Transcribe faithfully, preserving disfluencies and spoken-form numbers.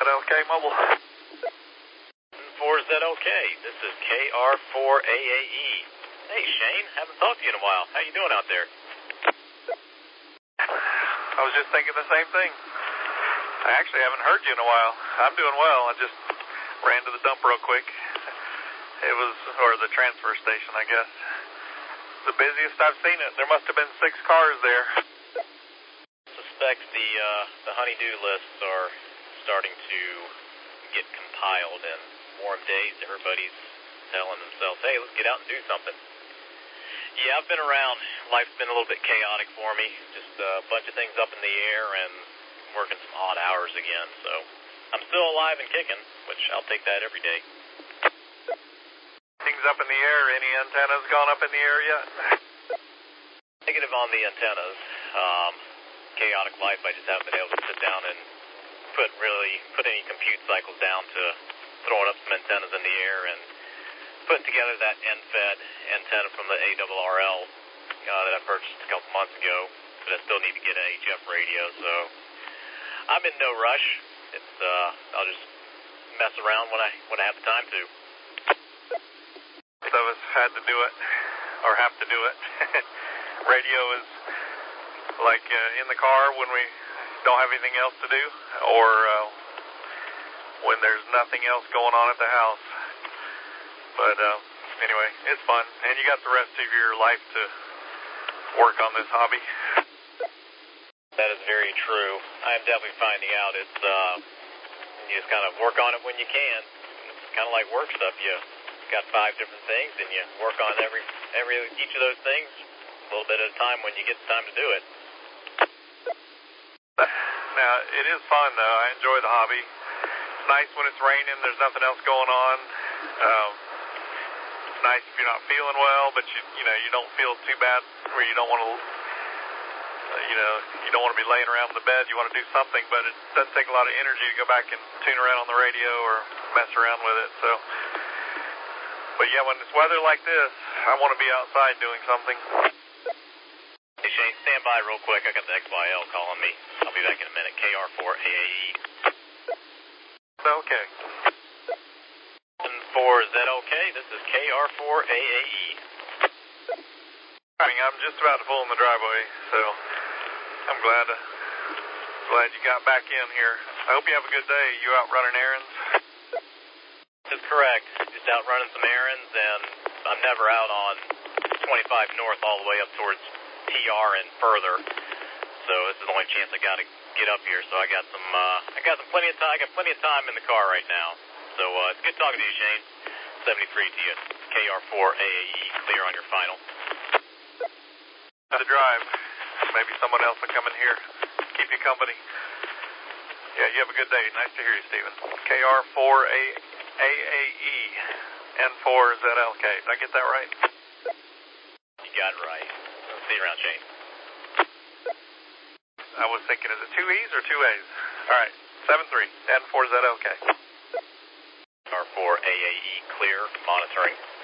L K Mobile. four Z L K, this is K R four A A E. Hey Shane, haven't talked to you in a while. How you doing out there? I was just thinking the same thing. I actually haven't heard you in a while. I'm doing well. I just ran to the dump real quick. It was, or the transfer station, I guess. The busiest I've seen it. There must have been six cars there. Suspect the uh, the honey-do lists are starting to get compiled, and warm days, everybody's telling themselves, hey, let's get out and do something. Yeah, I've been around. Life's been a little bit chaotic for me. Just a bunch of things up in the air and working some odd hours again. So I'm still alive and kicking, which I'll take that every day. Things up in the air. Any antennas gone up in the air yet? Negative on the antennas. Um, chaotic life. I just haven't been able to sit down and put really put any compute cycles down to throwing up some antennas in the air and putting together that N-Fed antenna from the A R R L uh, that I purchased a couple months ago, but I still need to get an H F radio, so I'm in no rush. It's uh, I'll just mess around when I when I have the time to. Most of us had to do it, or have to do it. Radio is like uh, in the car when we don't have anything else to do, or uh, when there's nothing else going on at the house. But uh, anyway, it's fun, and you got the rest of your life to work on this hobby. That is very true. I'm definitely finding out it's, uh, you just kind of work on it when you can. It's kind of like work stuff. You got five different things, and you work on every, every each of those things a little bit at a time when you get the time to do it. Now, it is fun, though. I enjoy the hobby. It's nice when it's raining. There's nothing else going on. Um, it's nice if you're not feeling well, but you, you know, you don't feel too bad where you don't want to, you know, you don't want to be laying around in the bed. You want to do something, but it does take a lot of energy to go back and tune around on the radio or mess around with it. So, but yeah, when it's weather like this, I want to be outside doing something. Hey Shane, stand by real quick. I got the X Y L calling me. I'll be back in a minute. K R four A A E. Okay. four Z L K, this is K R four A A E. I mean, I'm just about to pull in the driveway, so I'm glad uh, glad you got back in here. I hope you have a good day. You out running errands? That's correct. Just out running some errands, and I'm never out on twenty-five north all the way up towards T R and further. So this is the only chance I got to get up here. So I got some, uh, I got some plenty of time. I got plenty of time in the car right now. So uh, it's good talking to you, Shane. seventy-three to you. K R four A A E, clear on your final. The drive. Maybe someone else will come in here. Keep you company. Yeah, you have a good day. Nice to hear you, Stephen. K R four A A E, N four Z L K. Did I get that right? You got it right. See you around, Shane. I was thinking, is it two E's or two A's? All right, seven three, N four Z L K. R four A A E, clear, monitoring.